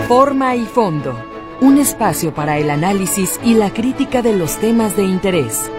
Forma y fondo, un espacio para el análisis y la crítica de los temas de interés.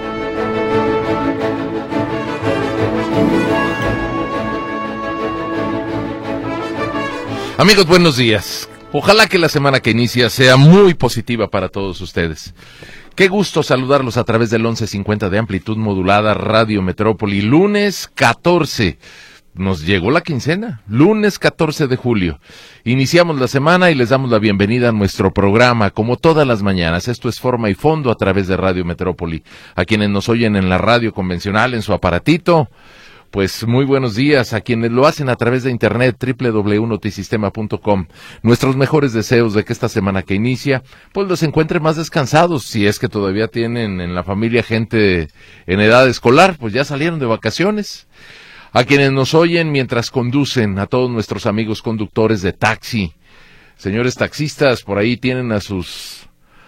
Amigos, buenos días. Ojalá que la semana que inicia sea muy positiva para todos ustedes. Qué gusto saludarlos a través del 1150 de amplitud modulada Radio Metrópoli. Lunes 14. Nos llegó la quincena, lunes 14 de julio. Iniciamos la semana y les damos la bienvenida a nuestro programa, como todas las mañanas. Esto es Forma y Fondo a través de Radio Metrópoli. A quienes nos oyen en la radio convencional, en su aparatito, pues muy buenos días. A quienes lo hacen a través de internet, www.notisistema.com. Nuestros mejores deseos de que esta semana que inicia, pues los encuentren más descansados. Si es que todavía tienen en la familia gente en edad escolar, pues ya salieron de vacaciones. A quienes nos oyen mientras conducen, a todos nuestros amigos conductores de taxi. Señores taxistas, por ahí tienen a sus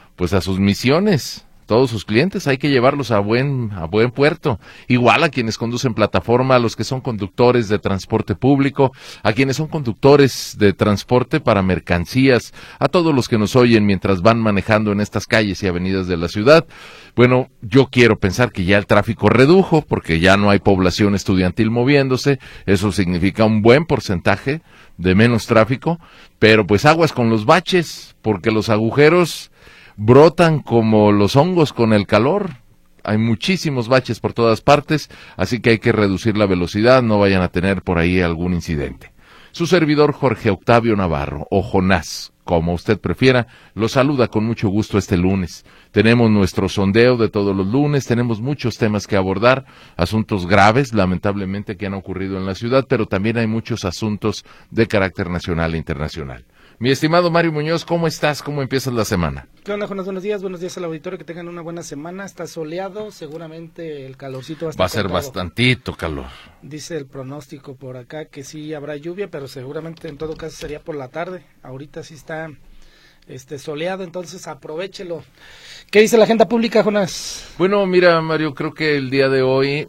misiones. Todos sus clientes hay que llevarlos a buen puerto. Igual a quienes conducen plataforma, a los que son conductores de transporte público, a quienes son conductores de transporte para mercancías, a todos los que nos oyen mientras van manejando en estas calles y avenidas de la ciudad. Bueno, yo quiero pensar que ya el tráfico redujo, porque ya no hay población estudiantil moviéndose. Eso significa un buen porcentaje de menos tráfico, pero pues aguas con los baches, porque los agujeros brotan como los hongos con el calor. Hay muchísimos baches por todas partes, así que hay que reducir la velocidad, no vayan a tener por ahí algún incidente. Su servidor Jorge Octavio Navarro, o Jonás, como usted prefiera, lo saluda con mucho gusto este lunes. Tenemos nuestro sondeo de todos los lunes, tenemos muchos temas que abordar, asuntos graves, lamentablemente, que han ocurrido en la ciudad, pero también hay muchos asuntos de carácter nacional e internacional. Mi estimado Mario Muñoz, ¿cómo estás? ¿Cómo empiezas la semana? ¿Qué onda, Jonas? Buenos días al auditorio, que tengan una buena semana. Está soleado, seguramente el calorcito va a ser bastantito calor. Dice el pronóstico por acá que sí habrá lluvia, pero seguramente en todo caso sería por la tarde. Ahorita sí está soleado, entonces aprovéchelo. ¿Qué dice la agenda pública, Jonas? Bueno, mira, Mario, creo que el día de hoy,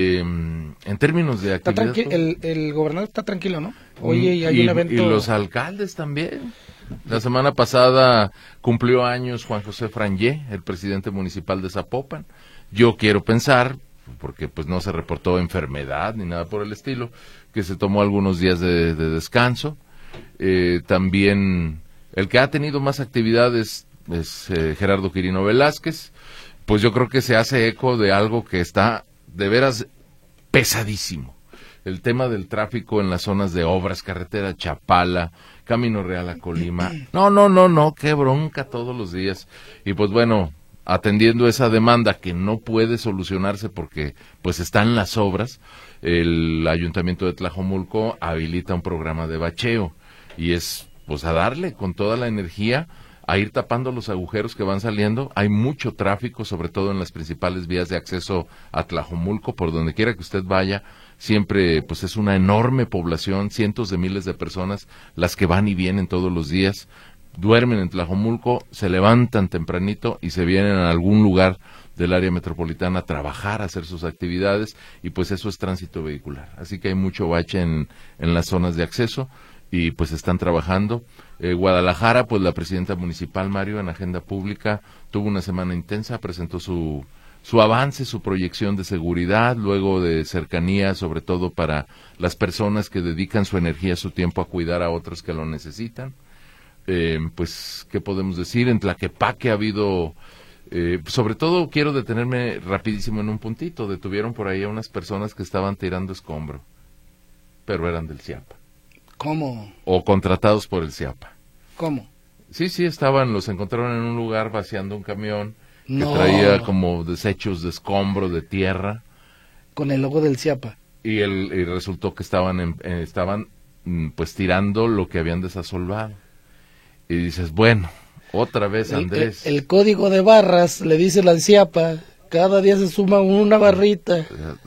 en términos de actividad... El gobernador está tranquilo, ¿no? Oye, y hay un evento... Y los alcaldes también. La semana pasada cumplió años Juan José Frangé, el presidente municipal de Zapopan. Yo quiero pensar, porque pues no se reportó enfermedad ni nada por el estilo, que se tomó algunos días de descanso. También el que ha tenido más actividades es Gerardo Quirino Velázquez. Pues yo creo que se hace eco de algo que está de veras pesadísimo. El tema del tráfico en las zonas de obras, carretera Chapala, Camino Real a Colima. No, qué bronca todos los días. Y pues bueno, atendiendo esa demanda que no puede solucionarse porque pues están las obras, el Ayuntamiento de Tlajomulco habilita un programa de bacheo y es pues a darle con toda la energía a ir tapando los agujeros que van saliendo. Hay mucho tráfico, sobre todo en las principales vías de acceso a Tlajomulco, por donde quiera que usted vaya. Siempre pues es una enorme población, cientos de miles de personas las que van y vienen todos los días, duermen en Tlajomulco, se levantan tempranito y se vienen a algún lugar del área metropolitana a trabajar, a hacer sus actividades, y pues eso es tránsito vehicular. Así que hay mucho bache en las zonas de acceso y pues están trabajando. Guadalajara, pues la presidenta municipal, Mario, en agenda pública, tuvo una semana intensa, presentó su avance, su proyección de seguridad, luego de cercanía, sobre todo para las personas que dedican su energía, su tiempo a cuidar a otros que lo necesitan. Pues, ¿qué podemos decir? En Tlaquepaque ha habido, sobre todo quiero detenerme rapidísimo en un puntito, detuvieron por ahí a unas personas que estaban tirando escombro, pero eran del CIAPA. ¿Cómo? O contratados por el CIAPA. ¿Cómo? Sí, los encontraron en un lugar vaciando un camión que No. traía como desechos de escombro, de tierra. Con el logo del CIAPA. Y resultó que estaban pues tirando lo que habían desasolvado. Y dices, bueno, otra vez Andrés. El código de barras, le dice la CIAPA, cada día se suma una barrita.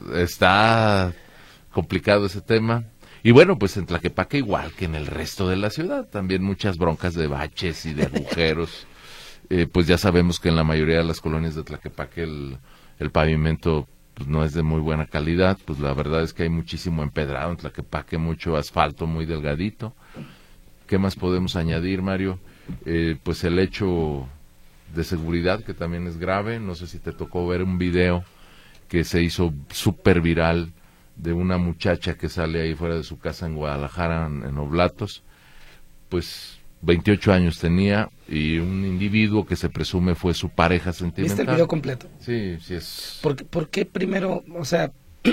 Está complicado ese tema. Y bueno, pues en Tlaquepaque igual que en el resto de la ciudad, también muchas broncas de baches y de agujeros. Pues ya sabemos que en la mayoría de las colonias de Tlaquepaque el pavimento pues no es de muy buena calidad. Pues la verdad es que hay muchísimo empedrado en Tlaquepaque, mucho asfalto muy delgadito. ¿Qué más podemos añadir, Mario? Pues el hecho de seguridad, que también es grave. No sé si te tocó ver un video que se hizo súper viral de una muchacha que sale ahí fuera de su casa en Guadalajara, en Oblatos. Pues 28 años tenía, y un individuo que se presume fue su pareja sentimental. ¿Viste el video completo? Sí, sí es. ¿Por qué primero, o sea,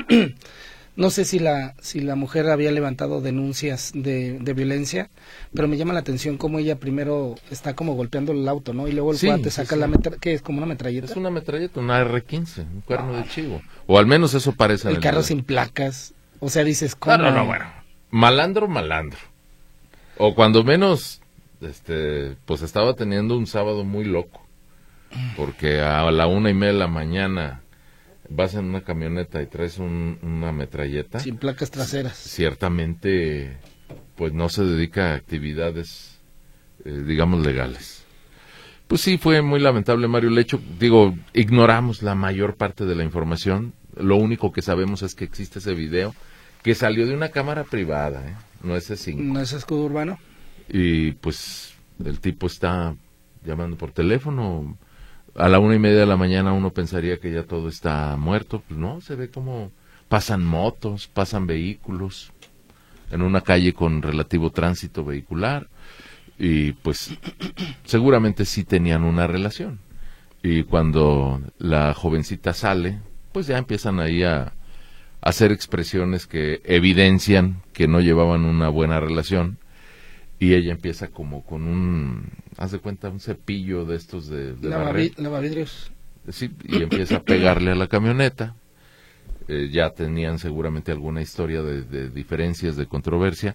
no sé si la mujer había levantado denuncias de violencia, pero me llama la atención cómo ella primero está como golpeando el auto, ¿no? Y luego el cuate saca la metralleta, ¿qué es? ¿Como una metralleta? Es una metralleta, una R-15, un cuerno de chivo. O al menos eso parece. El carro sin placas, o sea, dices, ¿cómo? No, bueno, malandro. O cuando menos, pues estaba teniendo un sábado muy loco, porque a la 1:30 de la mañana vas en una camioneta y traes una metralleta. Sin placas traseras. Ciertamente, pues no se dedica a actividades, digamos, legales. Pues sí, fue muy lamentable, Mario, el hecho. Digo, ignoramos la mayor parte de la información. Lo único que sabemos es que existe ese video, que salió de una cámara privada, no es C5. ¿No es escudo urbano? Y pues el tipo está llamando por teléfono. A la 1:30 de la mañana uno pensaría que ya todo está muerto. Pues no, se ve como pasan motos, pasan vehículos en una calle con relativo tránsito vehicular, y pues seguramente sí tenían una relación. Y cuando la jovencita sale, pues ya empiezan ahí a hacer expresiones que evidencian que no llevaban una buena relación. Y ella empieza como con haz de cuenta, un cepillo de estos de lavavidrios. Sí, y empieza a pegarle a la camioneta. Ya tenían seguramente alguna historia de diferencias, de controversia.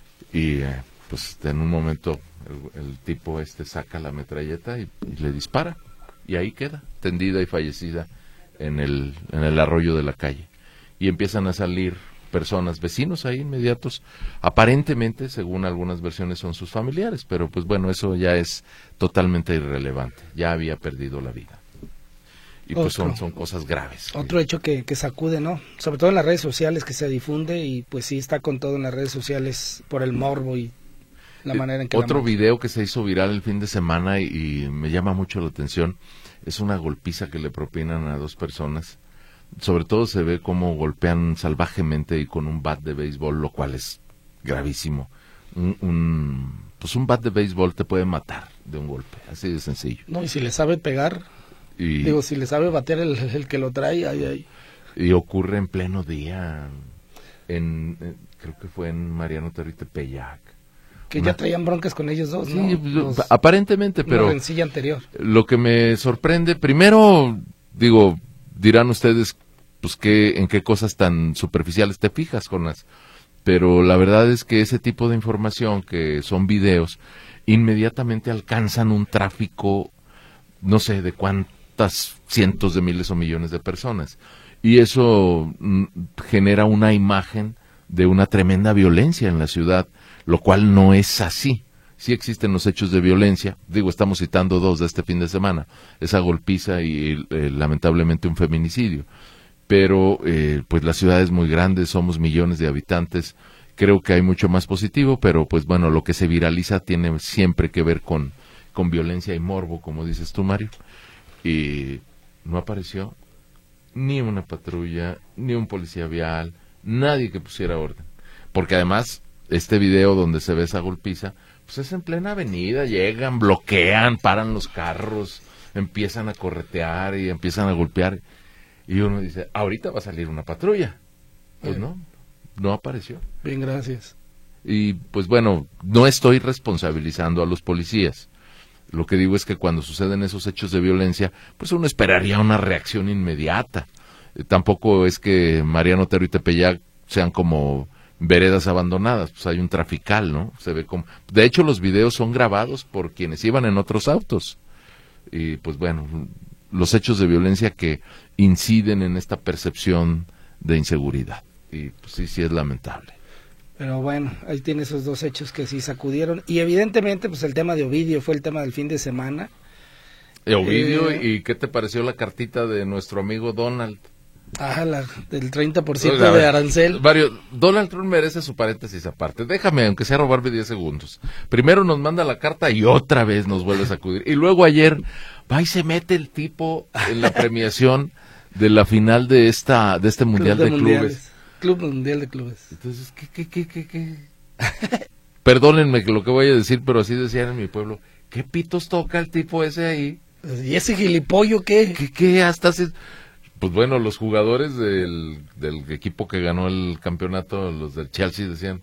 Y pues en un momento el tipo saca la metralleta y le dispara. Y ahí queda, tendida y fallecida en el arroyo de la calle. Y empiezan a salir personas, vecinos ahí inmediatos, aparentemente, según algunas versiones, son sus familiares, pero pues bueno, eso ya es totalmente irrelevante, ya había perdido la vida. Y pues son cosas graves. Otro hecho que sacude, ¿no? Sobre todo en las redes sociales, que se difunde, y pues sí está con todo en las redes sociales por el morbo y la manera en que... Otro video que se hizo viral el fin de semana y me llama mucho la atención, es una golpiza que le propinan a 2 personas. Sobre todo se ve cómo golpean salvajemente y con un bat de béisbol, lo cual es gravísimo. Pues un bat de béisbol te puede matar de un golpe, así de sencillo. No, y si le sabe pegar, si le sabe batear el que lo trae, ahí. Y ocurre en pleno día, creo que fue en Mariano Otero y Tepeyac. Que ya traían broncas con ellos dos, sí, ¿no? Aparentemente, pero... Una rencilla anterior. Lo que me sorprende, primero, dirán ustedes, pues en qué cosas tan superficiales te fijas, Jonas, pero la verdad es que ese tipo de información, que son videos, inmediatamente alcanzan un tráfico, no sé de cuántas cientos de miles o millones de personas, y eso genera una imagen de una tremenda violencia en la ciudad, lo cual no es así. Sí existen los hechos de violencia, estamos citando 2 de este fin de semana, esa golpiza y lamentablemente un feminicidio, pero pues la ciudad es muy grande, somos millones de habitantes, creo que hay mucho más positivo, pero pues bueno, lo que se viraliza tiene siempre que ver con violencia y morbo, como dices tú, Mario, y no apareció ni una patrulla, ni un policía vial, nadie que pusiera orden, porque además este video donde se ve esa golpiza, pues es en plena avenida, llegan, bloquean, paran los carros, empiezan a corretear y empiezan a golpear, y uno dice, ahorita va a salir una patrulla. Pues no apareció. Bien, gracias. Y pues bueno, no estoy responsabilizando a los policías. Lo que digo es que cuando suceden esos hechos de violencia, pues uno esperaría una reacción inmediata. Tampoco es que Mariano Otero y Tepeyac sean como veredas abandonadas, pues hay un trafical, ¿no? Se ve como... De hecho, los videos son grabados por quienes iban en otros autos. Y pues bueno, los hechos de violencia que inciden en esta percepción de inseguridad. Y pues sí es lamentable. Pero bueno, ahí tiene esos 2 hechos que sí sacudieron. Y evidentemente, pues el tema de Ovidio fue el tema del fin de semana. Ovidio, ¿y qué te pareció la cartita de nuestro amigo Donald? Del 30% de arancel. Mario, Donald Trump merece su paréntesis aparte. Déjame, aunque sea robarme 10 segundos. Primero nos manda la carta y otra vez nos vuelve a sacudir. Y luego ayer va y se mete el tipo en la premiación de la final de este Mundial de Clubes. Club Mundial de Clubes. Entonces, ¿qué? Perdónenme que lo que voy a decir, pero así decían en mi pueblo. ¿Qué pitos toca el tipo ese ahí? ¿Y ese gilipollo qué? ¿Qué hasta hace? Pues bueno, los jugadores del equipo que ganó el campeonato, los del Chelsea, decían,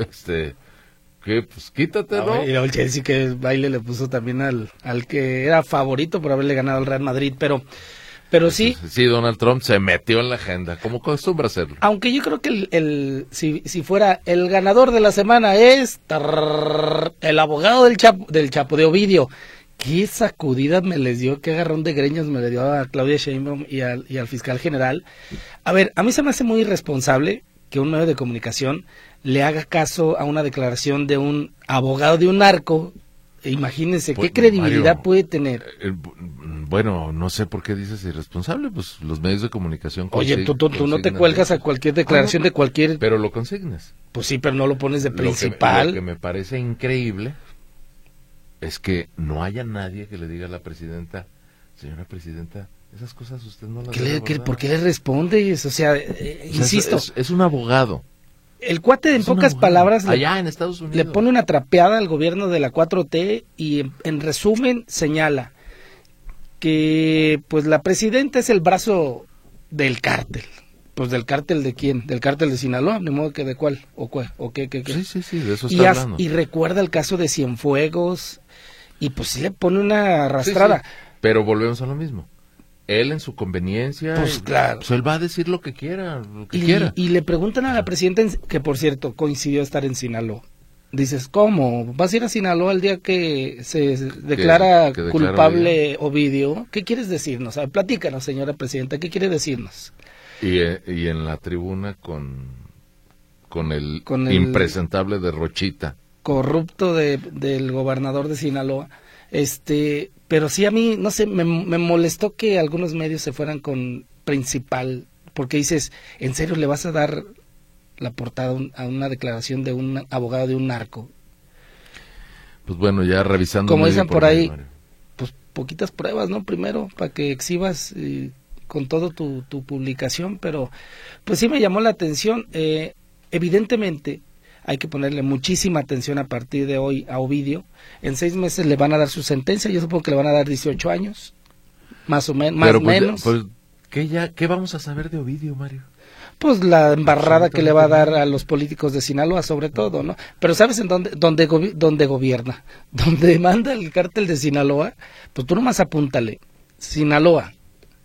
¿qué? Pues quítate, ¿no? Y el Chelsea que el baile le puso también al que era favorito por haberle ganado al Real Madrid, pero sí. Sí, Donald Trump se metió en la agenda, como acostumbra hacerlo. Aunque yo creo que si fuera el ganador de la semana es el abogado del Chapo de Ovidio. Qué sacudida me les dio, qué agarrón de greños me le dio a Claudia Sheinbaum y al fiscal general. A ver, a mí se me hace muy irresponsable que un medio de comunicación le haga caso a una declaración de un abogado de un narco. Imagínense, Pues, ¿qué credibilidad Mario, puede tener? Bueno, no sé por qué dices irresponsable, pues los medios de comunicación... Oye, tú no te cuelgas a cualquier declaración de cualquier... Pero lo consignas. Pues sí, pero no lo pones de principal. Lo que me parece increíble es que no haya nadie que le diga a la presidenta, señora presidenta, esas cosas usted no las debe abordar. ¿Por qué le respondes? O sea, insisto. Es un abogado. El cuate, en pocas palabras, allá en Estados Unidos, le pone una trapeada al gobierno de la 4T y en resumen señala que pues la presidenta es el brazo del cártel. Pues del cártel de quién, del cártel de Sinaloa, de modo que de cuál, o qué. Sí, de eso está hablando. Y recuerda el caso de Cienfuegos, y pues sí le pone una arrastrada. Sí. Pero volvemos a lo mismo. Él en su conveniencia, pues claro, pues él va a decir lo que quiera, Y le preguntan a la presidenta, que por cierto coincidió estar en Sinaloa. Dices, ¿cómo? ¿Vas a ir a Sinaloa el día que se declara culpable Ovidio? ¿Qué quieres decirnos? A ver, platícanos, señora presidenta, ¿qué quiere decirnos? Y en la tribuna con el impresentable de Rochita, corrupto del gobernador de Sinaloa, pero sí a mí, no sé, me molestó que algunos medios se fueran con principal, porque dices, ¿en serio le vas a dar la portada a una declaración de un abogado de un narco? Pues bueno, ya revisando. Como dicen por ahí, pues poquitas pruebas, ¿no? Primero, para que exhibas con todo tu publicación, pero pues sí me llamó la atención. Evidentemente hay que ponerle muchísima atención a partir de hoy a Ovidio. En 6 meses le van a dar su sentencia, yo supongo que le van a dar 18 años, más o menos, más menos. Pues, ¿qué vamos a saber de Ovidio, Mario? Pues la embarrada que le va a dar a los políticos de Sinaloa, sobre todo, ¿no? Pero ¿sabes en dónde gobierna? Donde manda el cártel de Sinaloa, pues tú nomás apúntale. Sinaloa,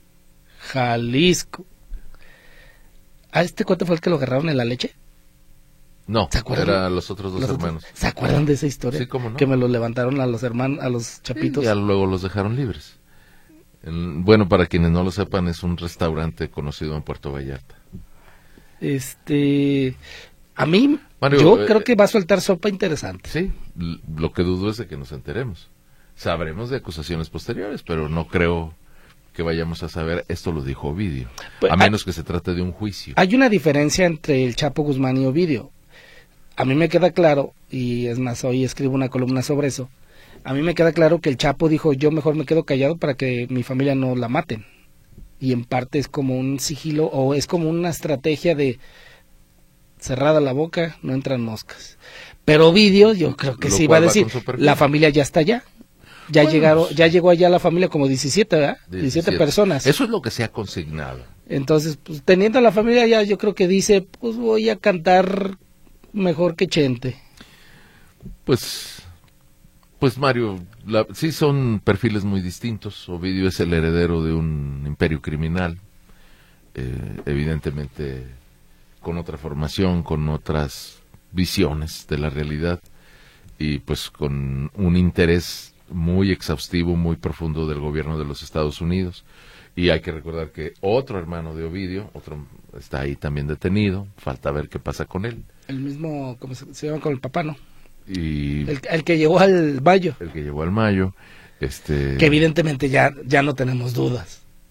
Jalisco. ¿A este cuate fue el que lo agarraron en la leche? No, eran los otros dos hermanos. ¿Se acuerdan de esa historia? Sí, cómo no. Que me los levantaron a los hermanos, a los chapitos. Y ya luego los dejaron libres. Bueno, para quienes no lo sepan, es un restaurante conocido en Puerto Vallarta. A mí, Mario, yo creo que va a soltar sopa interesante. Sí, lo que dudo es de que nos enteremos. Sabremos de acusaciones posteriores, pero no creo que vayamos a saber. Esto lo dijo Ovidio, pues, a menos que se trate de un juicio. Hay una diferencia entre el Chapo Guzmán y Ovidio. A mí me queda claro, y es más, hoy escribo una columna sobre eso, a mí me queda claro que el Chapo dijo, yo mejor me quedo callado para que mi familia no la maten. Y en parte es como un sigilo, o es como una estrategia de cerrada la boca, no entran moscas. Pero Ovidio, yo creo que sí va a decir, la familia ya está allá. Ya ya llegó allá la familia como 17, ¿verdad? 17 personas. Eso es lo que se ha consignado. Entonces, pues, teniendo a la familia allá, yo creo que dice, pues voy a cantar mejor que Chente. Pues Mario, sí son perfiles muy distintos. Ovidio es el heredero de un imperio criminal, evidentemente con otra formación, con otras visiones de la realidad y pues con un interés muy exhaustivo, muy profundo del gobierno de los Estados Unidos. Y hay que recordar que otro hermano de Ovidio, está ahí también detenido, falta ver qué pasa con él. El mismo, ¿cómo se llama con el papá, no? Y el que llegó al Mayo. El que llegó al Mayo. Que evidentemente ya no tenemos dudas.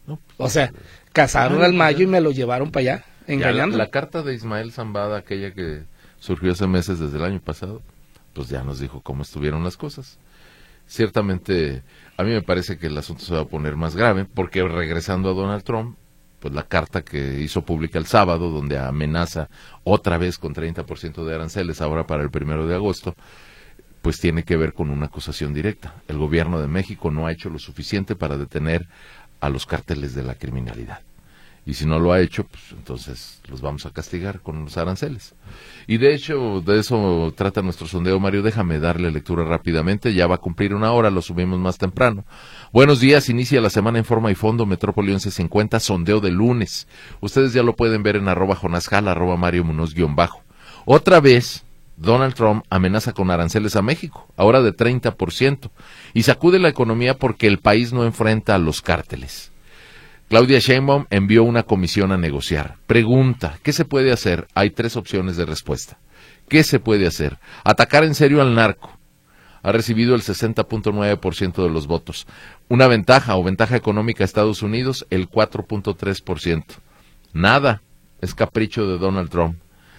No, O sea, cazaron al Mayo y me lo llevaron para allá, engañando. La carta de Ismael Zambada, aquella que surgió hace meses desde el año pasado, pues ya nos dijo cómo estuvieron las cosas. Ciertamente, a mí me parece que el asunto se va a poner más grave, porque regresando a Donald Trump, pues la carta que hizo pública el sábado, donde amenaza otra vez con 30% de aranceles ahora para el 1 de agosto, pues tiene que ver con una acusación directa. El gobierno de México no ha hecho lo suficiente para detener a los cárteles de la criminalidad. Y si no lo ha hecho, pues entonces los vamos a castigar con los aranceles. Y de hecho, de eso trata nuestro sondeo, Mario. Déjame darle lectura rápidamente. Ya va a cumplir 1 hora, lo subimos más temprano. Buenos días, inicia la semana en forma y fondo, Metrópoli 1150, sondeo de lunes. Ustedes ya lo pueden ver en @jonasjal, @Mario Munoz _ Otra vez, Donald Trump amenaza con aranceles a México, ahora de 30%, y sacude la economía porque el país no enfrenta a los cárteles. Claudia Sheinbaum envió una comisión a negociar. Pregunta, ¿qué se puede hacer? Hay 3 opciones de respuesta. ¿Qué se puede hacer? Atacar en serio al narco. Ha recibido el 60.9% de los votos. Una ventaja económica a Estados Unidos, el 4.3%. Nada, es capricho de Donald Trump.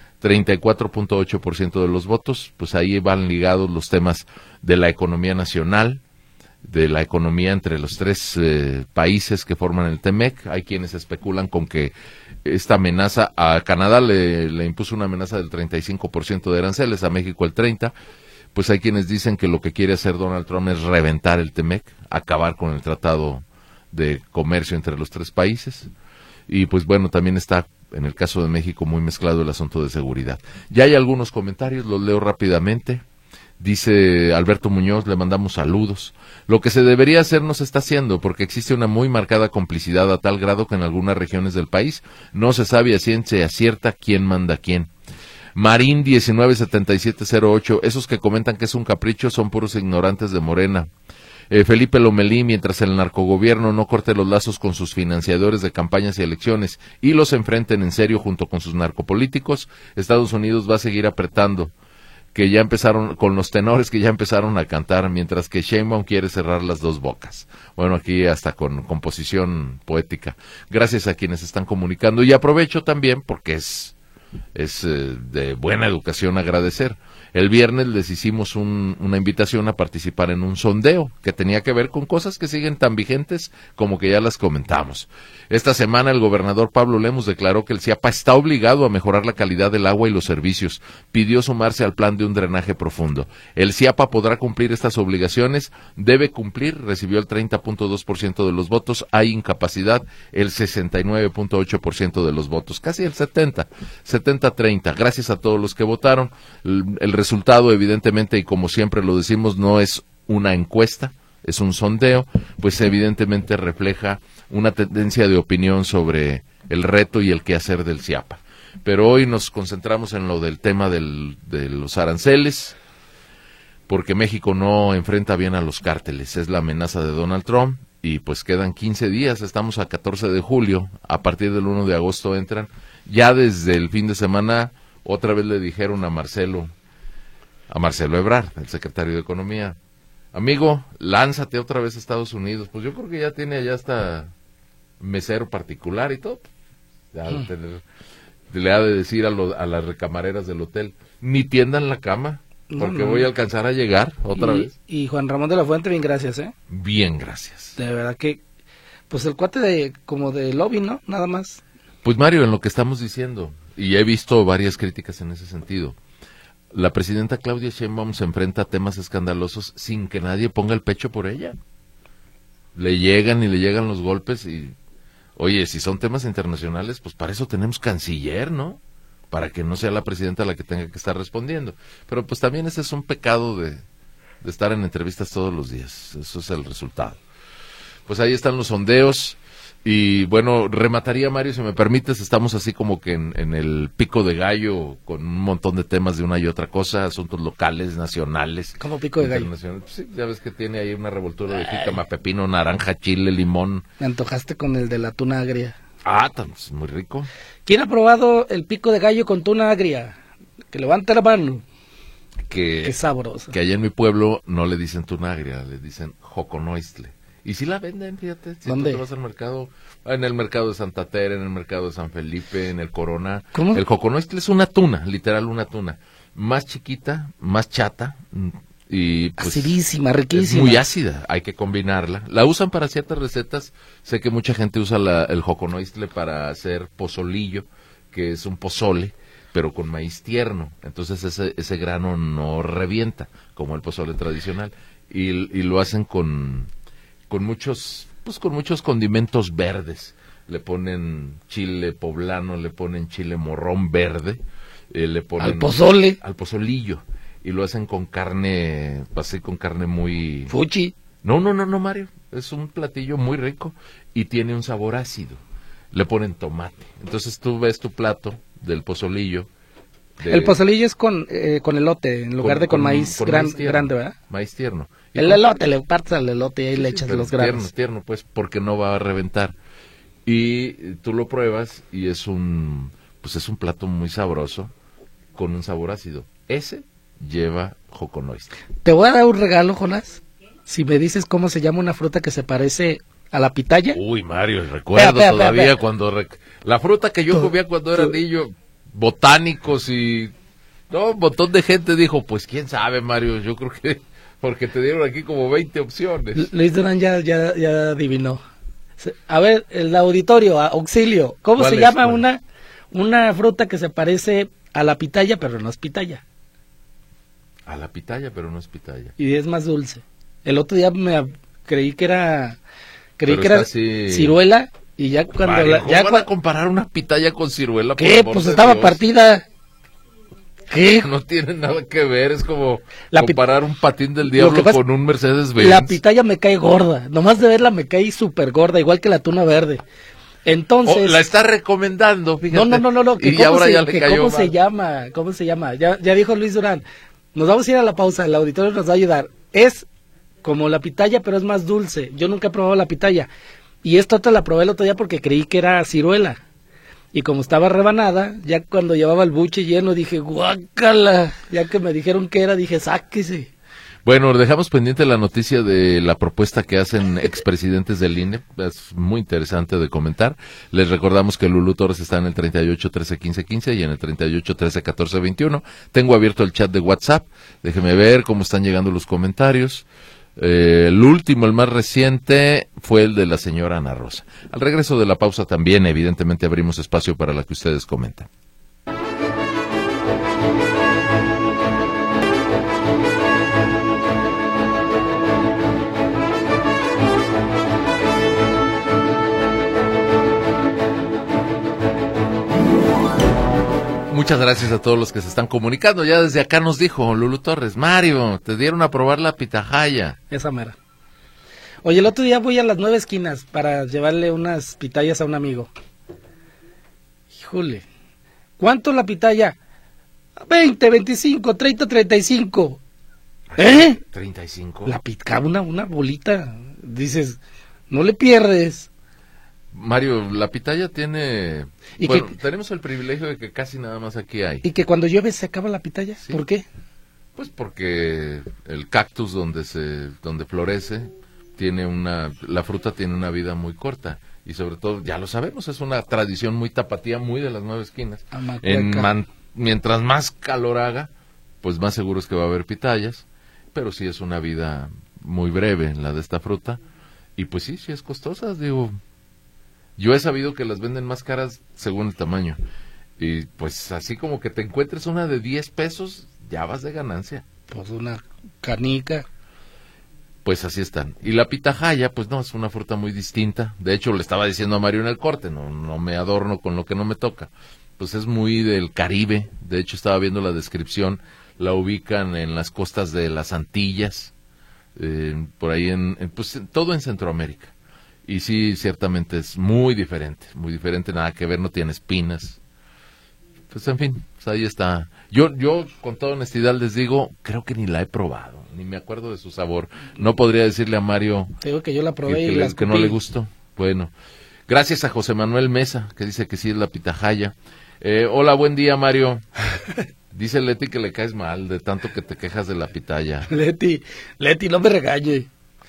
34.8% de los votos, pues ahí van ligados los temas de la economía nacional, de la economía entre los 3 países que forman el TEMEC. Hay quienes especulan con que esta amenaza a Canadá le impuso una amenaza del 35% de aranceles, a México el 30%. Pues hay quienes dicen que lo que quiere hacer Donald Trump es reventar el TEMEC, acabar con el tratado de comercio entre los 3 países. Y pues bueno, también está, en el caso de México, muy mezclado el asunto de seguridad. Ya hay algunos comentarios, los leo rápidamente. Dice Alberto Muñoz, le mandamos saludos. Lo que se debería hacer no se está haciendo porque existe una muy marcada complicidad a tal grado que en algunas regiones del país no se sabe a ciencia cierta quién manda a quién. Marín 197708, esos que comentan que es un capricho son puros ignorantes de Morena. Felipe Lomelí, mientras el narcogobierno no corte los lazos con sus financiadores de campañas y elecciones y los enfrenten en serio junto con sus narcopolíticos, Estados Unidos va a seguir apretando, que ya empezaron con los tenores que ya empezaron a cantar, mientras que Sheinbaum quiere cerrar las 2 bocas. Bueno, aquí hasta con composición poética. Gracias a quienes están comunicando, y aprovecho también porque es de buena educación agradecer. El viernes les hicimos una invitación a participar en un sondeo que tenía que ver con cosas que siguen tan vigentes como que ya las comentamos. Esta semana el gobernador Pablo Lemus declaró que el CIAPA está obligado a mejorar la calidad del agua y los servicios. Pidió sumarse al plan de un drenaje profundo. El CIAPA podrá cumplir estas obligaciones, debe cumplir, recibió el 30.2% de los votos, hay incapacidad, el 69.8% de los votos, casi el 70-30. Gracias a todos los que votaron. El resultado, evidentemente, y como siempre lo decimos, no es una encuesta, es un sondeo, pues evidentemente refleja una tendencia de opinión sobre el reto y el quehacer del CIAPA. Pero hoy nos concentramos en lo del tema de los aranceles, porque México no enfrenta bien a los cárteles, es la amenaza de Donald Trump, y pues quedan 15 días, estamos a 14 de julio, a partir del 1 de agosto entran. Ya desde el fin de semana, otra vez le dijeron a Marcelo Ebrard, el secretario de Economía, amigo, lánzate otra vez a Estados Unidos. Pues yo creo que ya tiene allá hasta mesero particular y todo. Le ha de decir a las recamareras del hotel, ni tiendan la cama, porque voy a alcanzar a llegar otra vez. Y Juan Ramón de la Fuente, bien gracias, ¿eh? Bien gracias. De verdad que, pues el cuate como de lobby, ¿no? Nada más. Pues Mario, en lo que estamos diciendo, y he visto varias críticas en ese sentido, la presidenta Claudia Sheinbaum se enfrenta a temas escandalosos sin que nadie ponga el pecho por ella. Le llegan los golpes y, oye, si son temas internacionales, pues para eso tenemos canciller, ¿no? Para que no sea la presidenta la que tenga que estar respondiendo. Pero pues también ese es un pecado de estar en entrevistas todos los días. Eso es el resultado. Pues ahí están los sondeos. Y bueno, remataría, Mario, si me permites, estamos así como que en el pico de gallo con un montón de temas de una y otra cosa, asuntos locales, nacionales. ¿Cómo pico de gallo? Sí, ya ves que tiene ahí una revoltura de jícama, pepino, naranja, chile, limón. Me antojaste con el de la tuna agria. Ah, es muy rico. ¿Quién ha probado el pico de gallo con tuna agria? Que levante la mano. Qué sabroso. Que allá en mi pueblo no le dicen tuna agria, le dicen joconoistle. Y sí la venden, fíjate. Si ¿Dónde? tú te vas al mercado, en el mercado de Santa Tere, en el mercado de San Felipe, en el Corona. ¿Cómo? El joconoistle es una tuna, literal una tuna. Más chiquita, más chata y pues Acidísima, es riquísima. muy ácida, hay que combinarla. La usan para ciertas recetas. Sé que mucha gente usa el joconoistle para hacer pozolillo, que es un pozole, pero con maíz tierno. Entonces ese grano no revienta, como el pozole tradicional. Y lo hacen con muchos condimentos verdes. Le ponen chile poblano, le ponen chile morrón verde, le ponen Al pozole. al pozolillo, y lo hacen con carne, así con carne muy... Fuchi. No, Mario, es un platillo muy rico y tiene un sabor ácido. Le ponen tomate. Entonces tú ves tu plato del pozolillo. El pozolillo es con elote, en lugar de con maíz, maíz tierno, grande, ¿verdad? Maíz tierno. Y El elote, le partes al elote y ahí le sí, echas pero los granos. Tierno, pues, porque no va a reventar. Y tú lo pruebas y es un plato muy sabroso con un sabor ácido. Ese lleva joconoistle. Te voy a dar un regalo, Jonás, si me dices cómo se llama una fruta que se parece a la pitaya. Uy, Mario, recuerdo Espera, todavía espera. cuando... la fruta que yo comía cuando era niño, botánicos y... No, un montón de gente dijo, pues quién sabe, Mario, yo creo que... Porque te dieron aquí como 20 opciones. Luis Durán ya adivinó. A ver, el auditorio, auxilio, ¿cómo ¿Cuál se es? llama ¿Cuál? una fruta que se parece a la pitaya, pero no es pitaya? A la pitaya, pero no es pitaya. Y es más dulce. El otro día creí que era Pero está así- ciruela, y ya cuando Mario, ¿cómo ya van a comparar una pitaya con ciruela? Por ¿qué? amor Pues de estaba Dios? partida. ¿Qué? No tiene nada que ver, es como La comparar un patín del Lo diablo que pasa- con un Mercedes-Benz. La pitaya me cae gorda, nomás de verla me cae súper gorda, igual que la tuna verde. Entonces... La está recomendando, fíjate. No, que Y cómo ahora se, ya le que cayó cómo mal. se llama, ya dijo Luis Durán. Nos vamos a ir a la pausa, el auditorio nos va a ayudar. Es como la pitaya, pero es más dulce. Yo nunca he probado la pitaya. Y esta otra la probé el otro día porque creí que era ciruela. Y como estaba rebanada, ya cuando llevaba el buche lleno dije, guácala. Ya que me dijeron que era, dije, sáquese. Bueno, dejamos pendiente la noticia de la propuesta que hacen expresidentes del INE. Es muy interesante de comentar. Les recordamos que Lulú Torres está en el 38 13 15 15 y en el 38 13 14 21. Tengo abierto el chat de WhatsApp. Déjeme ver cómo están llegando los comentarios. El último, el más reciente, fue el de la señora Ana Rosa. Al regreso de la pausa también, evidentemente, abrimos espacio para la que ustedes comentan. Muchas gracias a todos los que se están comunicando. Ya desde acá nos dijo Lulú Torres, Mario, te dieron a probar la pitahaya. Esa mera. Oye, el otro día voy a las 9 esquinas para llevarle unas pitayas a un amigo. Híjole. ¿Cuánto la pitaya? 20, 25, 30, 35. ¿Eh? 35. La pitaya, una bolita. Dices, no le pierdes. Mario, la pitaya tiene... ¿Y bueno, qué? tenemos el privilegio de que casi nada más aquí hay. Y que cuando llueve se acaba la pitaya. Sí. ¿Por qué? Pues porque el cactus donde florece la fruta tiene una vida muy corta y sobre todo, ya lo sabemos, es una tradición muy tapatía, muy de las 9 esquinas. Mientras más calor haga, pues más seguro es que va a haber pitayas, pero sí es una vida muy breve la de esta fruta y pues sí es costosa, digo. Yo he sabido que las venden más caras según el tamaño. Y pues así como que te encuentres una de 10 pesos, ya vas de ganancia. Pues una canica. Pues así están. Y la pitahaya, pues no, es una fruta muy distinta. De hecho, le estaba diciendo a Mario en el corte, no me adorno con lo que no me toca. Pues es muy del Caribe. De hecho, estaba viendo la descripción. La ubican en las costas de las Antillas. Por ahí todo en Centroamérica. Y sí, ciertamente es muy diferente, nada que ver, no tiene espinas. Pues en fin, pues ahí está. Yo con toda honestidad les digo, creo que ni la he probado, ni me acuerdo de su sabor. No podría decirle a Mario Te digo que yo la probé y que no escupí. le gustó. Bueno, gracias a José Manuel Mesa, que dice que sí es la pitahaya. Hola, buen día, Mario. Dice Leti que le caes mal de tanto que te quejas de la pitaya. Leti, no me regañe.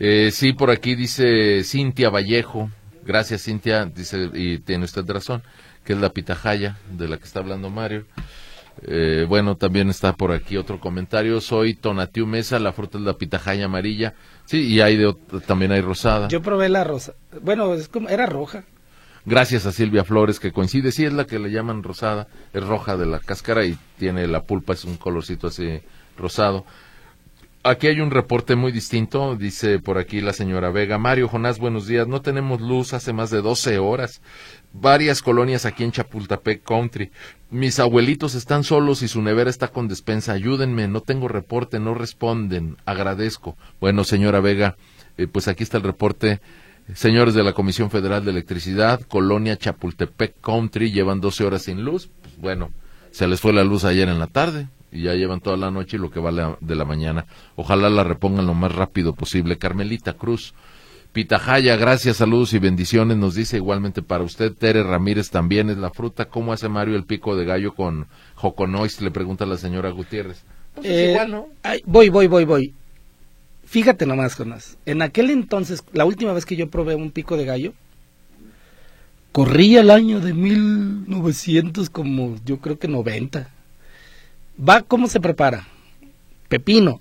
Sí, por aquí dice Cintia Vallejo. Gracias, Cintia. Dice, y tiene usted razón, que es la pitahaya de la que está hablando Mario. Bueno, también está por aquí otro comentario. Soy Tonatiu Mesa, la fruta es la pitahaya amarilla. Sí, y hay también hay rosada. Yo probé la rosa. Bueno, era roja. Gracias a Silvia Flores, que coincide. Sí, es la que le llaman rosada. Es roja de la cáscara y tiene la pulpa, es un colorcito así rosado. Aquí hay un reporte muy distinto, dice por aquí la señora Vega. Mario, Jonás, buenos días. No tenemos luz hace más de 12 horas. Varias colonias aquí en Chapultepec Country. Mis abuelitos están solos y su nevera está con despensa. Ayúdenme, no tengo reporte, no responden. Agradezco. Bueno, señora Vega, pues aquí está el reporte. Señores de la Comisión Federal de Electricidad, colonia Chapultepec Country, llevan 12 horas sin luz. Pues bueno, se les fue la luz ayer en la tarde. Y ya llevan toda la noche y lo que va de la mañana. Ojalá la repongan lo más rápido posible. Carmelita Cruz, pitahaya, gracias, saludos y bendiciones, nos dice igualmente para usted. Tere Ramírez también es la fruta. ¿Cómo hace Mario el pico de gallo con joconois? Le pregunta la señora Gutiérrez. Pues es igual, ¿no? Voy. Fíjate nomás, Jonás. En aquel entonces, la última vez que yo probé un pico de gallo, corría el año de 1900, como yo creo que 90. Va, ¿cómo se prepara? Pepino.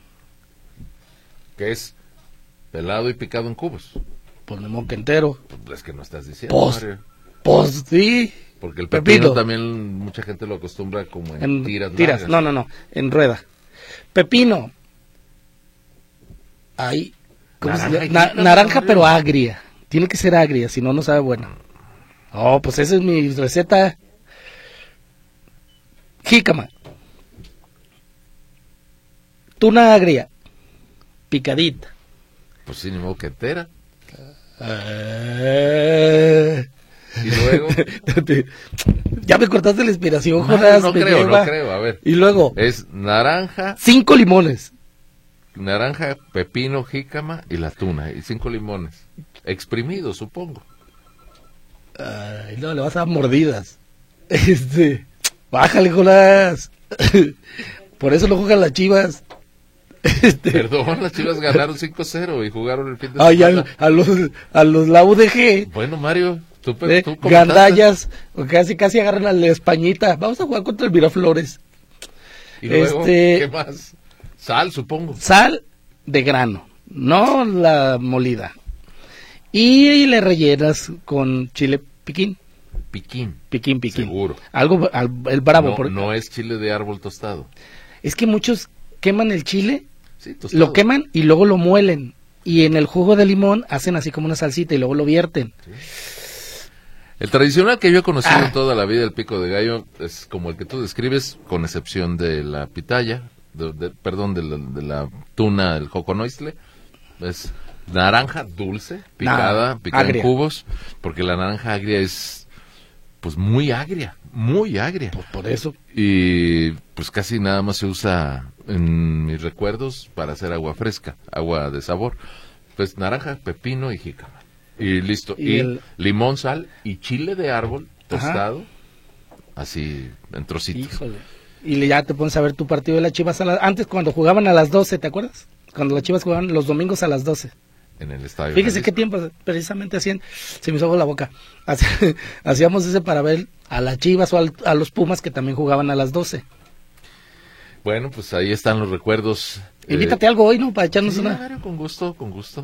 ¿Qué es? Pelado y picado en cubos. Pues de moca entero. Pues es que no estás diciendo, Mario. Pues sí. Porque el pepino también mucha gente lo acostumbra como en tiras. No, en rueda. Pepino. Ahí. Naranja pero agria. Tiene que ser agria, si no, no sabe bueno. Oh, pues esa es mi receta. Jícama. Tuna agria, picadita. Pues sí, ni modo que entera. Y luego... Ya me cortaste la inspiración, Jonás. No creo, a ver. Y luego... Es naranja... 5 limones. Naranja, pepino, jícama y la tuna. Y 5 limones. Exprimidos, supongo. Ay, no, le vas a dar mordidas. Bájale, Jonás. Por eso no juegan las Chivas. Perdón, las Chivas ganaron 5-0 y jugaron el fin de semana. A los la UDG. Bueno, Mario, tú gandallas, casi agarran a la Españita. Vamos a jugar contra el Miraflores. Y luego, ¿qué más? Sal, supongo. Sal de grano, no la molida. Y le rellenas con chile piquín. Piquín. Seguro. El bravo. No es chile de árbol tostado. Es que muchos queman el chile, sí, tostado. Lo queman y luego lo muelen. Y en el jugo de limón hacen así como una salsita y luego lo vierten. Sí. El tradicional que yo he conocido toda la vida, el pico de gallo, es como el que tú describes, con excepción de la pitaya, de la tuna, el joconoistle. Es naranja dulce, picada en cubos, porque la naranja agria es pues muy agria. Pues por eso. Y pues casi nada más se usa en mis recuerdos para hacer agua fresca, agua de sabor. Pues naranja, pepino y jícama. Y listo. Y limón, sal y chile de árbol tostado, así en trocitos. Híjole. Y ya te pones a ver tu partido de las Chivas antes cuando jugaban a las 12, ¿te acuerdas? Cuando las Chivas jugaban los domingos a las 12. En el estadio. Fíjese qué tiempo precisamente hacían, se me hizo agua la boca. Hacíamos ese para ver a las Chivas o a los Pumas que también jugaban a las 12. Bueno, pues ahí están los recuerdos. Invítate algo hoy, ¿no? Para echarnos una. Claro, con gusto.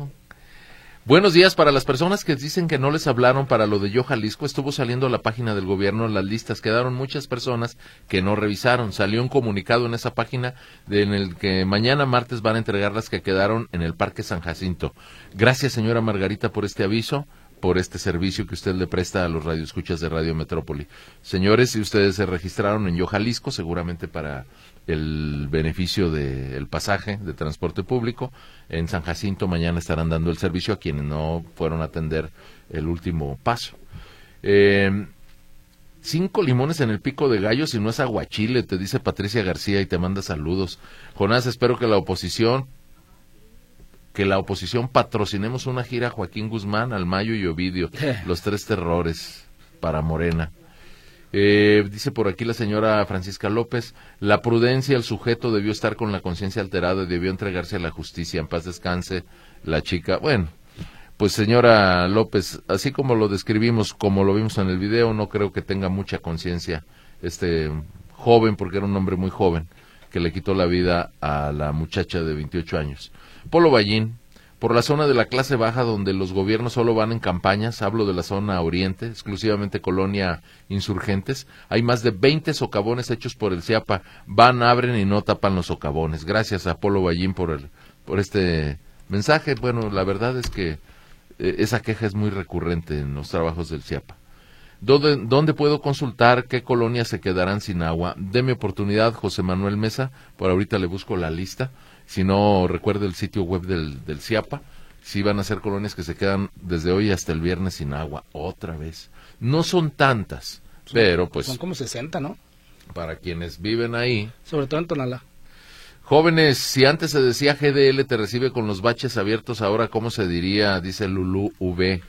Buenos días para las personas que dicen que no les hablaron para lo de Yo Jalisco. Estuvo saliendo a la página del gobierno las listas. Quedaron muchas personas que no revisaron. Salió un comunicado en esa página en el que mañana martes van a entregar las que quedaron en el Parque San Jacinto. Gracias, señora Margarita, por este aviso, por este servicio que usted le presta a los radioescuchas de Radio Metrópoli. Señores, si ustedes se registraron en Yo Jalisco, seguramente para el beneficio del pasaje de transporte público, en San Jacinto mañana estarán dando el servicio a quienes no fueron a atender el último paso. 5 limones en el pico de gallo, si no es aguachile, te dice Patricia García y te manda saludos. Jonás, espero que la oposición patrocinemos una gira a Joaquín Guzmán, Almayo y Ovidio, los 3 terrores para Morena. Dice por aquí la señora Francisca López, la prudencia, el sujeto debió estar con la conciencia alterada y debió entregarse a la justicia. En paz descanse la chica. Bueno, pues señora López, así como lo describimos, como lo vimos en el video, no creo que tenga mucha conciencia este joven, porque era un hombre muy joven, que le quitó la vida a la muchacha de 28 años. Polo Ballín, por la zona de la clase baja donde los gobiernos solo van en campañas, hablo de la zona oriente, exclusivamente colonia Insurgentes, hay más de 20 socavones hechos por el CIAPA, van, abren y no tapan los socavones. Gracias a Polo Ballín por este mensaje. Bueno, la verdad es que esa queja es muy recurrente en los trabajos del CIAPA. ¿Dónde puedo consultar qué colonias se quedarán sin agua? Deme oportunidad, José Manuel Mesa, por ahorita le busco la lista. Si no, recuerde el sitio web del CIAPA. Sí van a ser colonias que se quedan desde hoy hasta el viernes sin agua, otra vez. No son tantas, pero pues... Son como 60, ¿no? Para quienes viven ahí... Sobre todo en Tonalá. Jóvenes, si antes se decía GDL te recibe con los baches abiertos, ahora ¿cómo se diría? Dice Lulú V.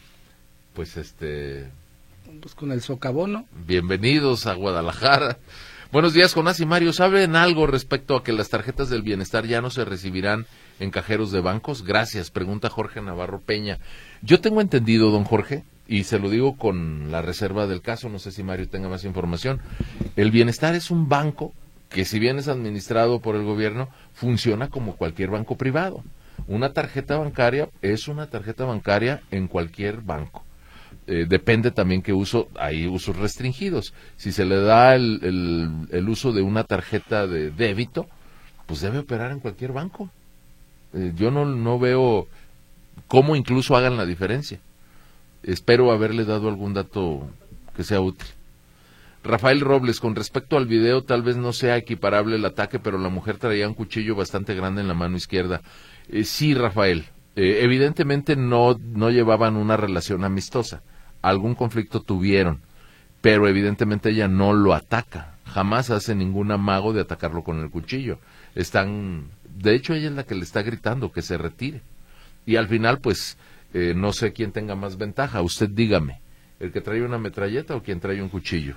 Pues Pues con el socavón, ¿no? Bienvenidos a Guadalajara. Buenos días, Jonás y Mario. ¿Saben algo respecto a que las tarjetas del bienestar ya no se recibirán en cajeros de bancos? Gracias, pregunta Jorge Navarro Peña. Yo tengo entendido, don Jorge, y se lo digo con la reserva del caso, no sé si Mario tenga más información, el bienestar es un banco que, si bien es administrado por el gobierno, funciona como cualquier banco privado. Una tarjeta bancaria es una tarjeta bancaria en cualquier banco. Depende también qué uso, hay usos restringidos. Si se le da el uso de una tarjeta de débito, pues debe operar en cualquier banco. Yo no veo cómo incluso hagan la diferencia. Espero haberle dado algún dato que sea útil. Rafael Robles, con respecto al video, tal vez no sea equiparable el ataque, pero la mujer traía un cuchillo bastante grande en la mano izquierda. Sí, Rafael, evidentemente no llevaban una relación amistosa. Algún conflicto tuvieron, pero evidentemente ella no lo ataca. Jamás hace ningún amago de atacarlo con el cuchillo. De hecho, ella es la que le está gritando que se retire. Y al final, pues, no sé quién tenga más ventaja. Usted dígame, ¿el que trae una metralleta o quien trae un cuchillo?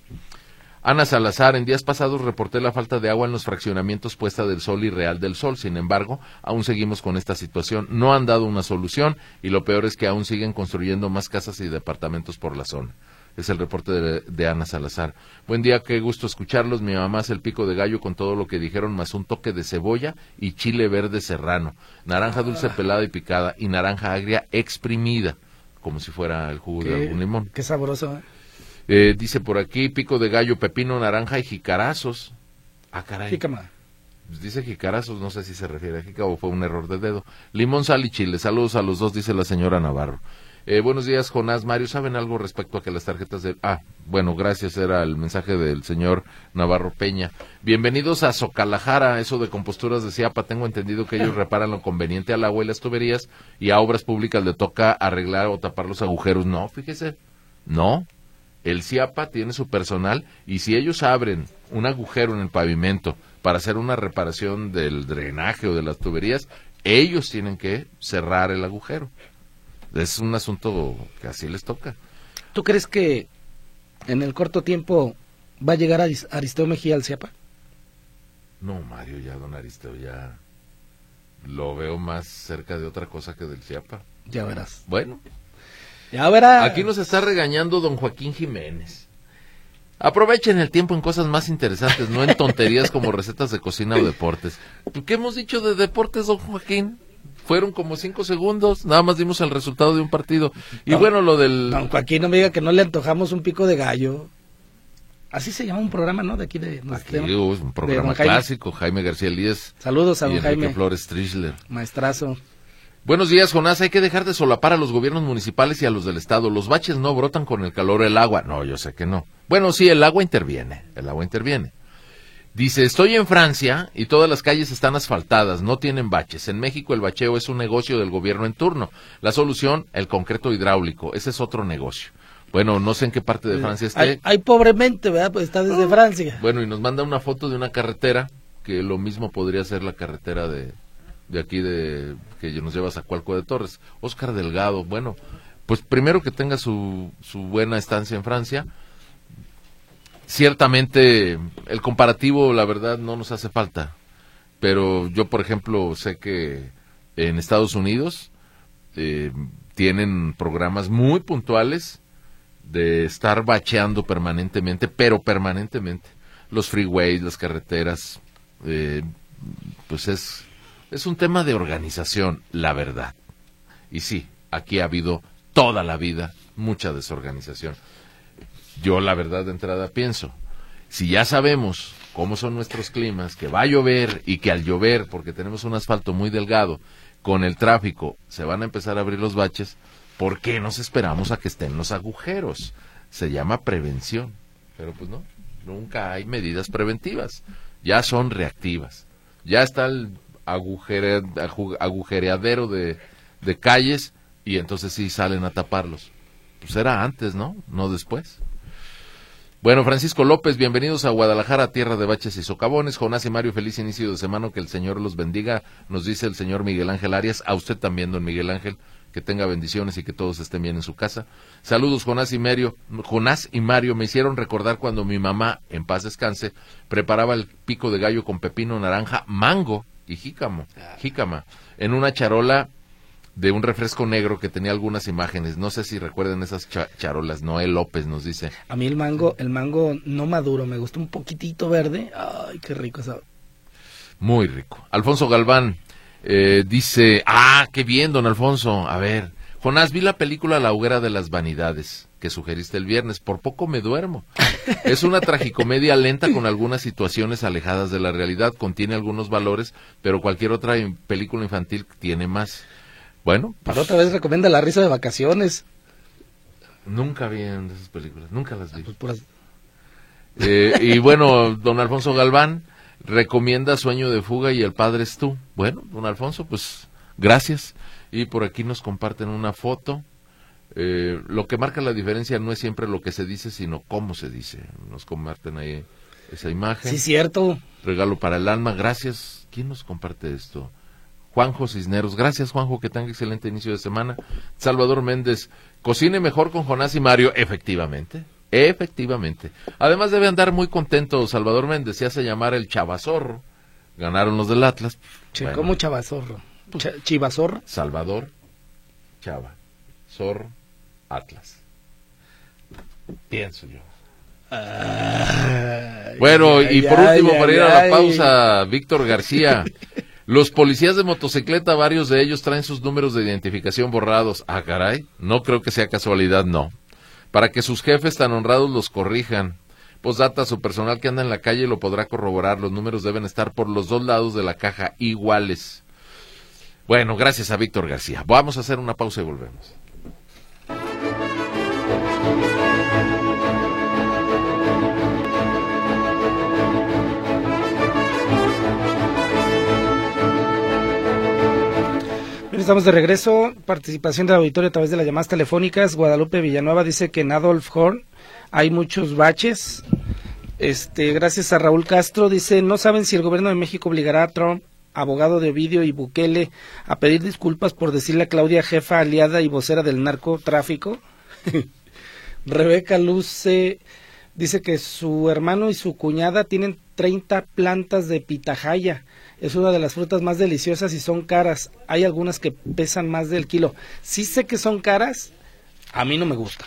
Ana Salazar, en días pasados reporté la falta de agua en los fraccionamientos Puesta del Sol y Real del Sol. Sin embargo, aún seguimos con esta situación. No han dado una solución y lo peor es que aún siguen construyendo más casas y departamentos por la zona. Es el reporte de Ana Salazar. Buen día, qué gusto escucharlos. Mi mamá hace el pico de gallo con todo lo que dijeron, más un toque de cebolla y chile verde serrano, naranja dulce pelada y picada y naranja agria exprimida, como si fuera el jugo de algún limón. Qué sabroso, Dice por aquí, pico de gallo, pepino, naranja y jicarazos. Ah, caray. Jícama. Dice jicarazos, no sé si se refiere a jica o fue un error de dedo. Limón, sal y chile. Saludos a los dos, dice la señora Navarro. Buenos días, Jonás, Mario. ¿Saben algo respecto a que las tarjetas de... bueno, gracias, era el mensaje del señor Navarro Peña. Bienvenidos a Socalajara, eso de composturas de CIAPA. Tengo entendido que ellos reparan lo conveniente al agua y las tuberías, y a obras públicas le toca arreglar o tapar los agujeros. No, fíjese, no. El CIAPA tiene su personal, y si ellos abren un agujero en el pavimento para hacer una reparación del drenaje o de las tuberías, ellos tienen que cerrar el agujero. Es un asunto que así les toca. ¿Tú crees que en el corto tiempo va a llegar Aristeo Mejía al CIAPA? No, Mario, ya don Aristeo, ya lo veo más cerca de otra cosa que del CIAPA. Ya verás. Bueno. Ya verás. Aquí nos está regañando don Joaquín Jiménez. Aprovechen el tiempo en cosas más interesantes, no en tonterías como recetas de cocina o deportes. ¿Qué hemos dicho de deportes, don Joaquín? Fueron como 5 segundos, nada más dimos el resultado de un partido. Y bueno, lo del... Don Joaquín, no me diga que no le antojamos un pico de gallo. Así se llama un programa, ¿no? De aquí de... Aquí un programa clásico, Jaime García Elías. Saludos a don Jaime. Jaime Flores Trischler. Maestrazo. Buenos días, Jonás. Hay que dejar de solapar a los gobiernos municipales y a los del Estado. Los baches no brotan con el calor del agua. No, yo sé que no. Bueno, sí, el agua interviene. Dice, estoy en Francia y todas las calles están asfaltadas, no tienen baches. En México el bacheo es un negocio del gobierno en turno. La solución, el concreto hidráulico. Ese es otro negocio. Bueno, no sé en qué parte de Francia esté. Hay pobremente, ¿verdad? Pues está desde Francia. Bueno, y nos manda una foto de una carretera, que lo mismo podría ser la carretera de aquí, que nos lleva a Zacualco de Torres. Óscar Delgado, bueno, pues primero que tenga su buena estancia en Francia. ciertamente el comparativo, la verdad, no nos hace falta. Pero yo, por ejemplo, sé que en Estados Unidos tienen programas muy puntuales de estar bacheando permanentemente, pero permanentemente, los freeways, las carreteras. Pues es un tema de organización, la verdad. Y sí, aquí ha habido toda la vida mucha desorganización. Yo, la verdad, de entrada pienso, si ya sabemos cómo son nuestros climas, que va a llover y que al llover, porque tenemos un asfalto muy delgado, con el tráfico se van a empezar a abrir los baches, ¿por qué nos esperamos a que estén los agujeros? Se llama prevención, pero pues no, nunca hay medidas preventivas, ya son reactivas. Ya está el agujereadero de calles y entonces sí salen a taparlos. Pues era antes, ¿no? No después. Bueno, Francisco López, bienvenidos a Guadalajara, tierra de baches y socavones. Jonás y Mario, feliz inicio de semana, que el Señor los bendiga, nos dice el señor Miguel Ángel Arias. A usted también, don Miguel Ángel, que tenga bendiciones y que todos estén bien en su casa. Saludos, Jonás y Mario, me hicieron recordar cuando mi mamá, en paz descanse, preparaba el pico de gallo con pepino, naranja, mango y jícama, en una charola de un refresco negro que tenía algunas imágenes. No sé si recuerden esas charolas. Noel López nos dice. A mí el mango no maduro, me gusta un poquitito verde. Ay, qué rico esa. Muy rico. Alfonso Galván dice, qué bien, don Alfonso. A ver, Jonás, vi la película La hoguera de las vanidades que sugeriste el viernes, por poco me duermo. Es una tragicomedia lenta con algunas situaciones alejadas de la realidad, contiene algunos valores, pero cualquier otra película infantil tiene más. Bueno, pues, para otra vez recomienda La risa de vacaciones. Nunca vi de esas películas, nunca las vi. Y bueno, don Alfonso Galván recomienda Sueño de fuga y El padre es tú. Bueno, don Alfonso, pues gracias. Y por aquí nos comparten una foto. Lo que marca la diferencia no es siempre lo que se dice, sino cómo se dice. Nos comparten ahí esa imagen. Sí, cierto. Regalo para el alma, gracias. ¿Quién nos comparte esto? Juanjo Cisneros, gracias Juanjo, que tenga excelente inicio de semana. Salvador Méndez, cocine mejor con Jonás y Mario, efectivamente. Además debe andar muy contento Salvador Méndez, se hace llamar el Chavazorro, ganaron los del Atlas. Bueno. ¿Cómo Chavazorro? ¿Chivazorro? Salvador, Chava, Zorro, Atlas. Pienso yo. Bueno, y por último, para ir a la pausa, Víctor García. Los policías de motocicleta, varios de ellos traen sus números de identificación borrados. Caray, no creo que sea casualidad, no. Para que sus jefes tan honrados los corrijan. Postdata, su personal que anda en la calle lo podrá corroborar. Los números deben estar por los dos lados de la caja iguales. Bueno, gracias a Víctor García. Vamos a hacer una pausa y volvemos. Estamos de regreso, participación del auditorio a través de las llamadas telefónicas. Guadalupe Villanueva dice que en Adolf Horn hay muchos baches. Gracias a Raúl Castro, dice, no saben si el gobierno de México obligará a Trump, abogado de Ovidio y Bukele, a pedir disculpas por decirle a Claudia jefa, aliada y vocera del narcotráfico. Rebeca Luce dice que su hermano y su cuñada tienen 30 plantas de pitahaya. Es una de las frutas más deliciosas y son caras. Hay algunas que pesan más del kilo. Sí sé que son caras, a mí no me gusta.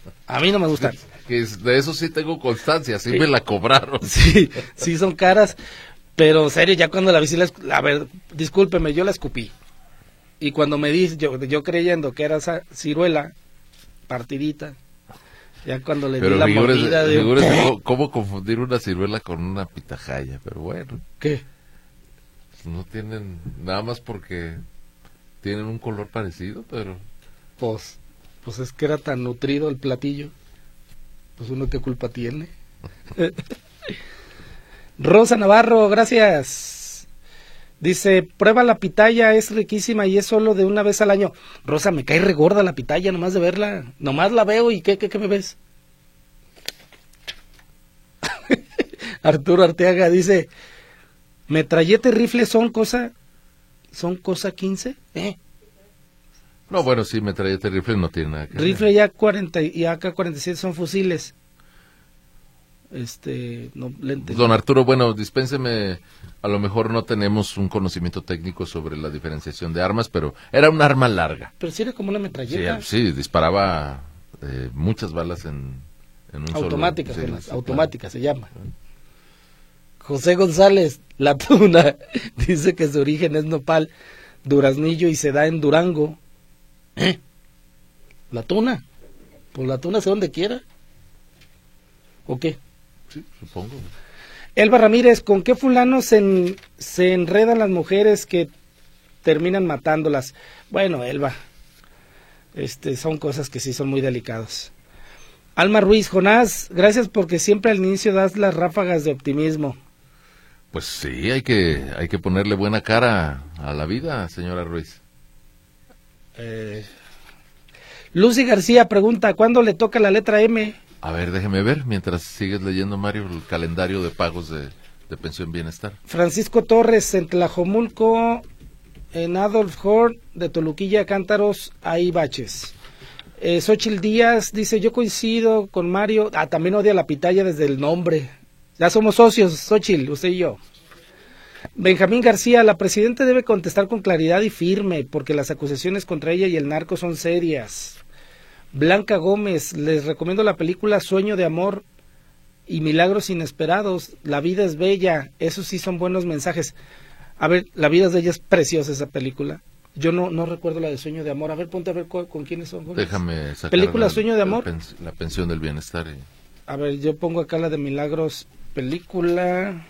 De eso sí tengo constancia, sí me la cobraron. Sí son caras, pero en serio, ya cuando la vi, a ver, discúlpeme, yo la escupí. Y cuando me di, yo creyendo que era esa ciruela partidita, ya cuando le di la mordida de... ¿Cómo confundir una ciruela con una pitahaya? Pero bueno. ¿Qué? No tienen, nada más porque tienen un color parecido, pero... Pues es que era tan nutrido el platillo. Pues uno qué culpa tiene. Rosa Navarro, gracias. Dice, prueba la pitaya, es riquísima y es solo de una vez al año. Rosa, me cae regorda la pitaya, nomás de verla. Nomás la veo y ¿qué me ves? Arturo Arteaga dice... ¿Metralleta y rifle son cosa 15? No, bueno, sí, metralleta y rifle no tiene nada que ver. Rifle ya 40 y AK-47 son fusiles. no le entendí. Don Arturo, bueno, dispénseme, a lo mejor no tenemos un conocimiento técnico sobre la diferenciación de armas, pero era un arma larga. Pero sí era como una metralleta. Sí, disparaba muchas balas en un automática, solo... automática se llama. José González, la tuna, dice que su origen es nopal, duraznillo y se da en Durango. ¿La tuna? Pues la tuna se donde quiera. ¿O qué? Sí, supongo. Elba Ramírez, ¿con qué fulano se enredan las mujeres que terminan matándolas? Bueno, Elba, son cosas que sí son muy delicadas. Alma Ruiz, Jonás, gracias porque siempre al inicio das las ráfagas de optimismo. Pues sí, hay que ponerle buena cara a la vida, señora Ruiz. Lucy García pregunta, ¿cuándo le toca la letra M? A ver, déjeme ver, mientras sigues leyendo, Mario, el calendario de pagos de pensión bienestar. Francisco Torres, en Tlajomulco, en Adolf Horn, de Toluquilla, Cántaros, hay baches. Xochitl Díaz dice, yo coincido con Mario, también odia la pitaya desde el nombre. Ya somos socios, Xochitl, usted y yo. Benjamín García, la presidenta debe contestar con claridad y firme, porque las acusaciones contra ella y el narco son serias. Blanca Gómez, les recomiendo la película Sueño de Amor y Milagros Inesperados. La vida es bella, esos sí son buenos mensajes. A ver, La vida es bella, es preciosa esa película. Yo no recuerdo la de Sueño de Amor. A ver, ponte a ver con quiénes son. Gómez. Déjame sacar película Sueño de Amor. La pensión del bienestar. A ver, yo pongo acá la de Milagros, película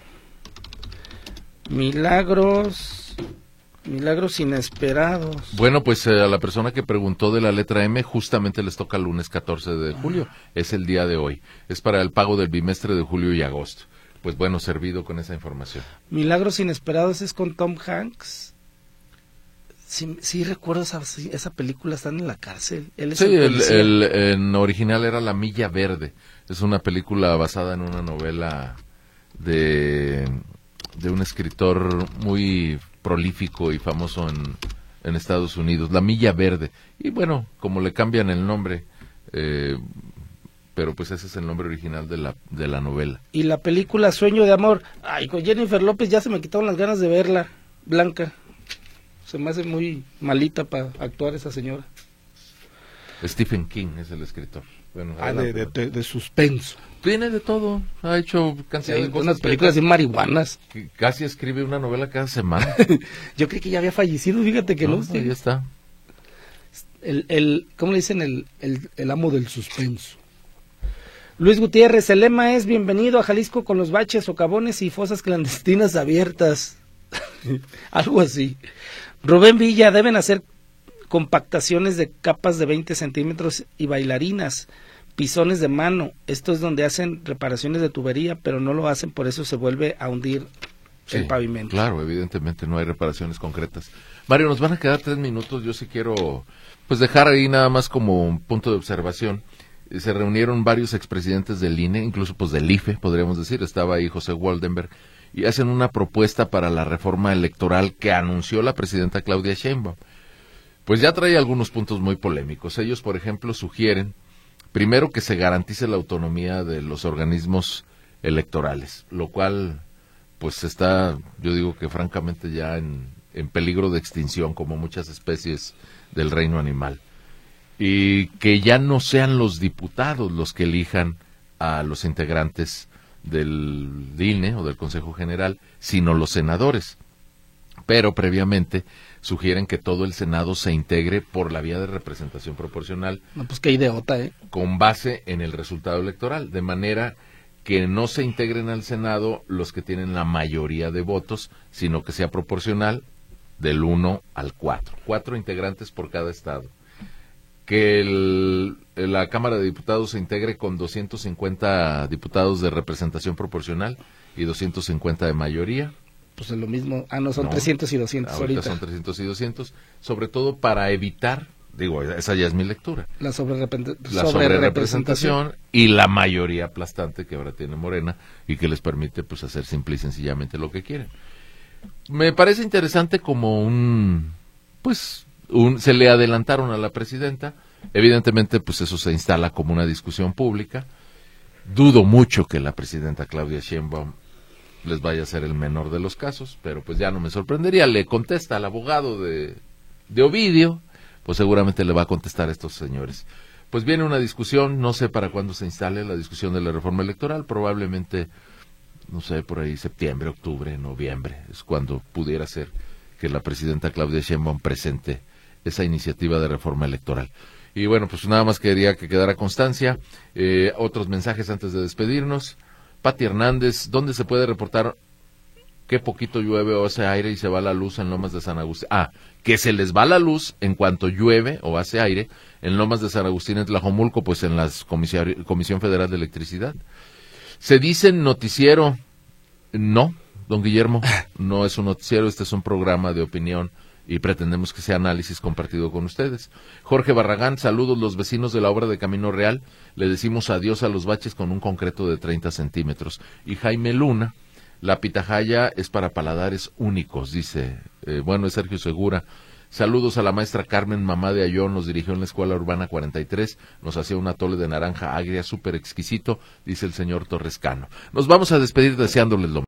Milagros Inesperados. Bueno, pues a la persona que preguntó de la letra M, justamente les toca el lunes 14 de julio. Es el día de hoy. Es para el pago del bimestre de julio y agosto. Pues bueno, servido con esa información. Milagros Inesperados es con Tom Hanks. Sí recuerdo esa película, están en la cárcel. Él es sí, el en original era La Milla Verde. Es una película basada en una novela de un escritor muy prolífico y famoso en Estados Unidos, La Milla Verde. Y bueno, como le cambian el nombre, pero pues ese es el nombre original de la novela. Y la película Sueño de Amor, con Jennifer López ya se me quitaron las ganas de verla, Blanca. Se me hace muy malita para actuar esa señora. Stephen King es el escritor. Bueno, de suspenso. Tiene de todo, ha hecho cantidad de cosas. Unas películas de marihuanas. Casi escribe una novela cada semana. Yo creí que ya había fallecido, fíjate que no. Ahí está. ¿Cómo le dicen? El amo del suspenso. Luis Gutiérrez, el lema es bienvenido a Jalisco con los baches, socavones y fosas clandestinas abiertas. Algo así. Rubén Villa, deben hacer compactaciones de capas de 20 centímetros y bailarinas, pisones de mano. Esto es donde hacen reparaciones de tubería, pero no lo hacen, por eso se vuelve a hundir el pavimento. Claro, evidentemente no hay reparaciones concretas. Mario, nos van a quedar 3 minutos. Yo sí quiero pues dejar ahí nada más como un punto de observación. Se reunieron varios expresidentes del INE, incluso pues del IFE, podríamos decir. Estaba ahí José Waldenberg, y hacen una propuesta para la reforma electoral que anunció la presidenta Claudia Sheinbaum. Pues ya trae algunos puntos muy polémicos. Ellos, por ejemplo, sugieren, primero, que se garantice la autonomía de los organismos electorales, lo cual, pues está, yo digo que francamente ya en peligro de extinción, como muchas especies del reino animal. Y que ya no sean los diputados los que elijan a los integrantes del INE o del Consejo General, sino los senadores. Pero previamente sugieren que todo el Senado se integre por la vía de representación proporcional. No, pues qué idiota, con base en el resultado electoral, de manera que no se integren al Senado los que tienen la mayoría de votos, sino que sea proporcional del 1 al 4. 4 integrantes por cada estado. Que la Cámara de Diputados se integre con 250 diputados de representación proporcional y 250 de mayoría. Pues es lo mismo. No, son 300 y 200 ahorita. Son 300 y 200, sobre todo para evitar, esa ya es mi lectura, la sobrerepresentación y la mayoría aplastante que ahora tiene Morena y que les permite pues hacer simple y sencillamente lo que quieren. Me parece interesante como se le adelantaron a la presidenta. Evidentemente pues eso se instala como una discusión pública. Dudo mucho que la presidenta Claudia Sheinbaum les vaya a ser el menor de los casos, pero pues ya no me sorprendería. Le contesta al abogado de Ovidio, pues seguramente le va a contestar a estos señores. Pues viene una discusión, no sé para cuándo se instale la discusión de la reforma electoral, probablemente, no sé, por ahí septiembre, octubre, noviembre, es cuando pudiera ser que la presidenta Claudia Sheinbaum presente esa iniciativa de reforma electoral. Y bueno, pues nada más quería que quedara constancia. Otros mensajes antes de despedirnos. Pati Hernández, ¿dónde se puede reportar que poquito llueve o hace aire y se va la luz en Lomas de San Agustín? Que se les va la luz en cuanto llueve o hace aire en Lomas de San Agustín, en Tlajomulco, pues en la Comisión Federal de Electricidad. Se dice noticiero. No, don Guillermo, no es un noticiero, este es un programa de opinión y pretendemos que sea análisis compartido con ustedes. Jorge Barragán, saludos los vecinos de la obra de Camino Real, le decimos adiós a los baches con un concreto de 30 centímetros. Y Jaime Luna, la pitahaya es para paladares únicos, dice, es Sergio Segura. Saludos a la maestra Carmen, mamá de Ayón, nos dirigió en la Escuela Urbana 43, nos hacía un atole de naranja agria súper exquisito, dice el señor Torrescano. Nos vamos a despedir deseándoles lo